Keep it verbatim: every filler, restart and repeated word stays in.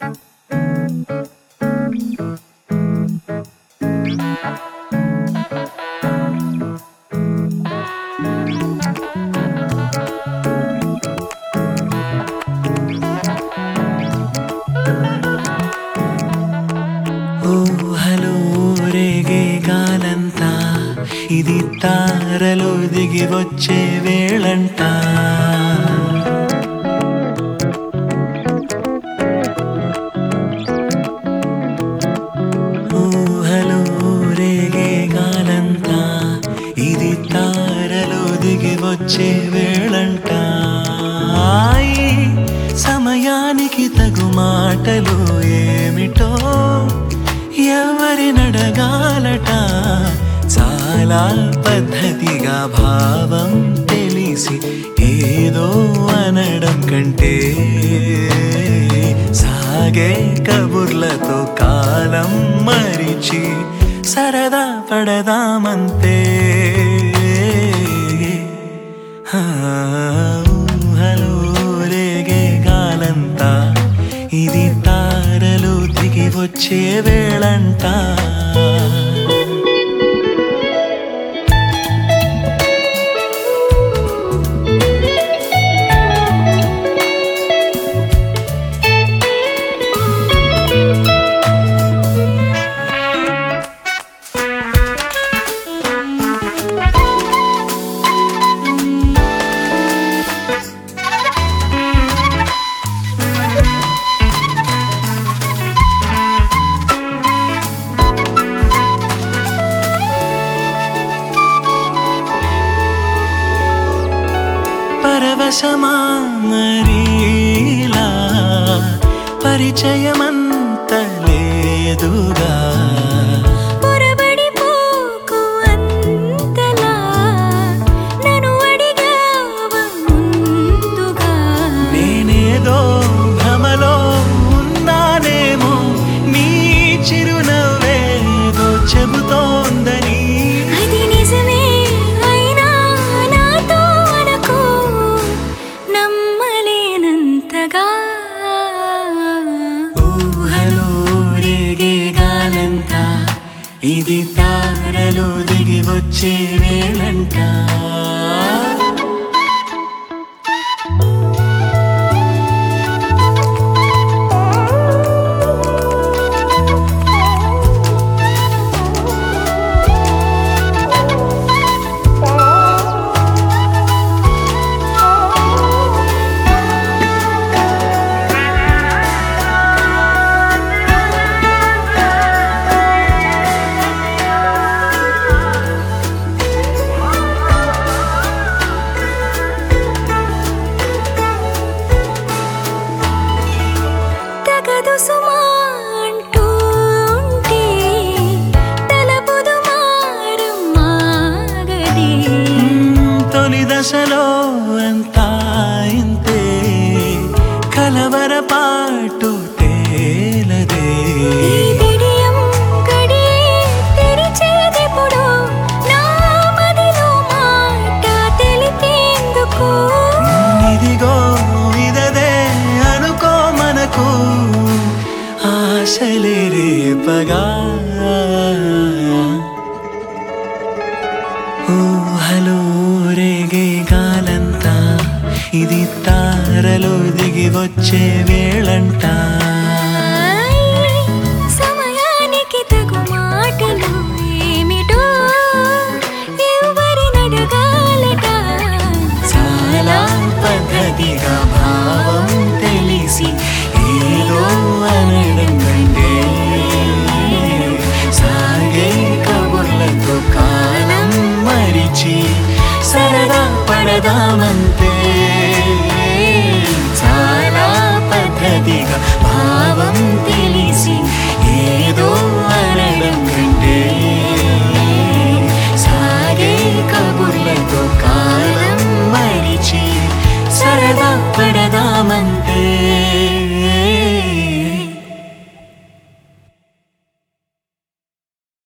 ఊహలో రేగే గాలంతా ఇది తారలో దిగి వచ్చే వేళంట. ఊహలో రేగే గాలంతా ఇది తారలో దిగి వచ్చే వేళంట. ఈ సమయానికి తగు మాటలు ఏమిటో ఎవరి నడగాలట. చాలా పద్ధతిగా భావం తెలిసి ఏదో అనడం కంటే సాగే కబుర్లతో కాలం మరిచి సరదా పడదామంతే. ఊహలో రేగే గాలంతా ఇది తారలు దిగి వచ్చే వేళంట. పరవశమా మరీలా పరిచయమంత లేదుగా. పొరబడిపోకు అంతలా నన్ను అడిగావ ముందుగా. నేనేదో భ్రమలో ఉన్నానేమో నీ చిరునవ్వేదో చెబుతోందని. అది నిజమే అయినా నాతో అనకు నమ్మలేనంతగా. ఊహలో రేగే గాలంతా ఇది తారలు దిగి వచ్చే వేళంట. తగదు సుమా అంటూ ఉంటే తలపుదు మారమ్మాగది. తొలి దశలో అంతా ఇంతే కలవరపాటు తేలదే. ఈ విడియం గడియే తెరిచేదెప్పుడు నా మదిలో మాట తెలిపేందుకు. ఇదిగో ఇదదే అనుకో మనకు ఆశలే రేపగా. ఊహలో రేగే గాలంతా ఇది తారలో దిగి వచ్చే వేళంట. సమయానికి తగు మాటలు ఏమిటో ఎవరి నడగాలట. చాలా పద్ధతిగా భావం తెలిసి ఏదో అనడం కంటే సాగే కబుర్లతో కాలం మరిచి సరదా పడదామంతే. చాలా పద్ధతిగా భావం తెలిసి ఏదో